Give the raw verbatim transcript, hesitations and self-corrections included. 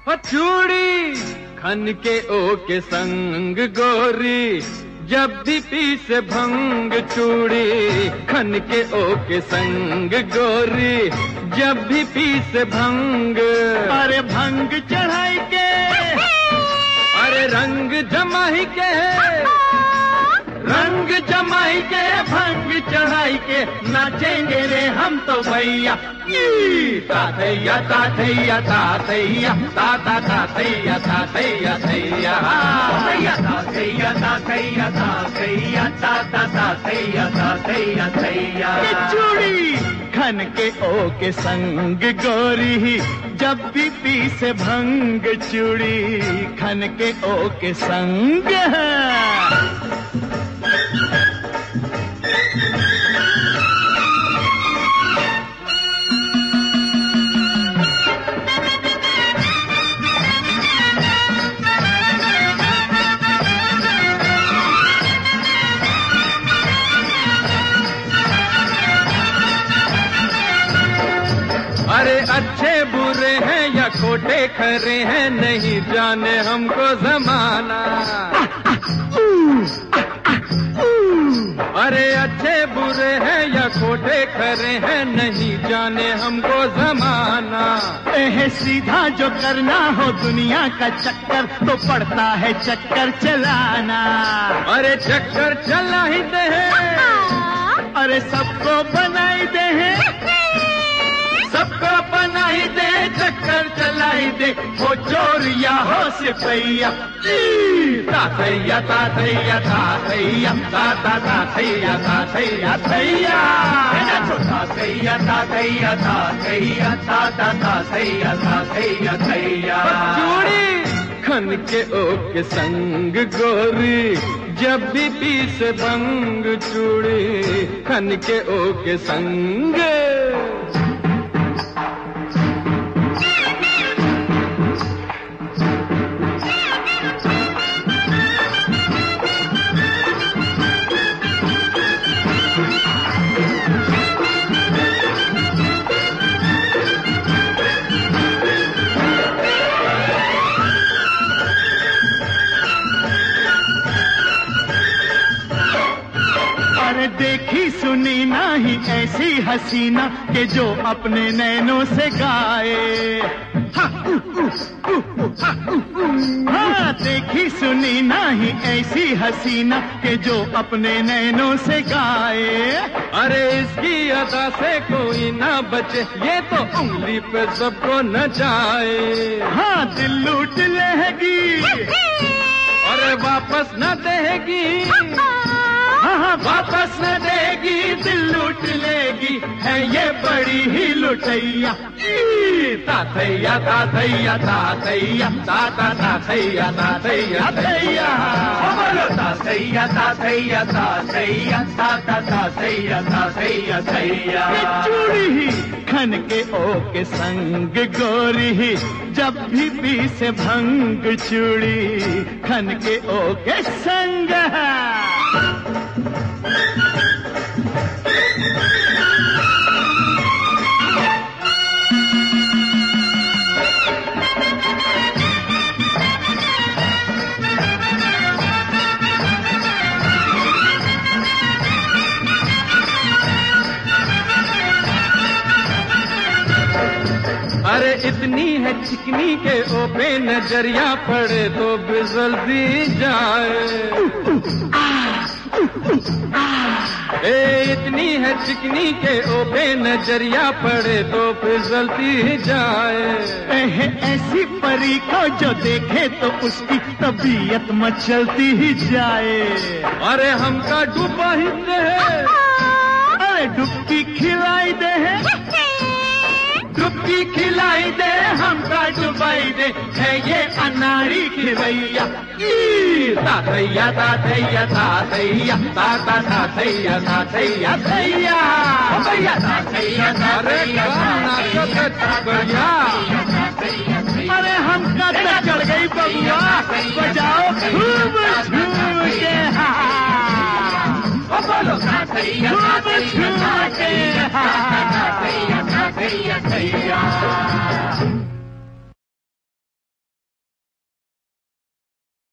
चूड़ी खन के ओ के संग गोरी, जब भी पीसे भंग चूड़ी खन के ओ के संग गोरी, जब भी पीसे भंग। अरे भंग चढ़ाई के, अरे रंग जमाई के, रंग जमाई के भंग चढ़ाई के नाचेंगे रे हम तो भैया। ताथैया ताथैया ताथैया ताता ताथैया ताथैया थैया ताथैया ताथैया ताथैया ताता ताथैया ताथैया थैया। चूड़ी खन के ओ के संग गोरी, जब भी पीसे भंग चूड़ी खन के ओ के संग। अरे अच्छे बुरे हैं या खोटे खरे हैं, नहीं जाने हमको जमाना। अरे अच्छे बुरे हैं या खोटे खरे हैं, नहीं जाने हमको जमाना। एह सीधा जो करना हो दुनिया का चक्कर, तो पड़ता है चक्कर चलाना। अरे चक्कर चला ही दे, अरे सबको बनाई दे, सबको बनाई दे, चक्कर चलाई दे, हो चोर या हो सिपैया। ताथैया ताथैया ताथैया ताता ताथैया ताथैया थैया ताथैया ताथैया ताथैया ताता ताथैया ताथैया थैया। चूड़ी खन के ओ के संग गोरी, जब भी पीसे भंग चूड़ी खन के ओ के संग। देखी सुनी नाही ऐसी हसीना के जो अपने नैनों से गाए। हाँ देखी सुनी नाही ऐसी हसीना के जो अपने नैनों से गाए। अरे इसकी अदा से कोई ना बचे, ये तो उंगली पे सबको नचाए। हाँ दिल लूट लेगी, अरे वापस न देगी, हाँ वापस न देगी, दिल लूट लेगी, है ये बड़ी ही लुटैया। ताथैया ताथैया ताथैया ताता ताथैया ताथैया थैया ताथैया ताथैया ताथैया ताता ताथैया ताथैया थैया। चूड़ी खन के ओ के संग गोरी, जब भी पीसे भंग चूड़ी खन के ओ के संग। अरे इतनी है चिकनी के ओ पे नजरिया पड़े तो फिसलती जाए। ए इतनी है चिकनी के ओ पे नजरिया पड़े तो फिसलती जाए। ऐसी परी को जो देखे तो उसकी तबीयत मचलती ही जाए। अरे हमका डूबा ही दे, अरे डुबकी खिलाई दे, डुबकी खिलाई दे, हमका डुबाई दे, है ये अनाड़ी खिलैया। ताथैया ताथैया ताथैया ताता ताथैया ताथैया थैया ताथैया ताथैया। अरे हमका तो चढ़ गई बबुआ, बजाओ खूब झूम के, खूब झूम के।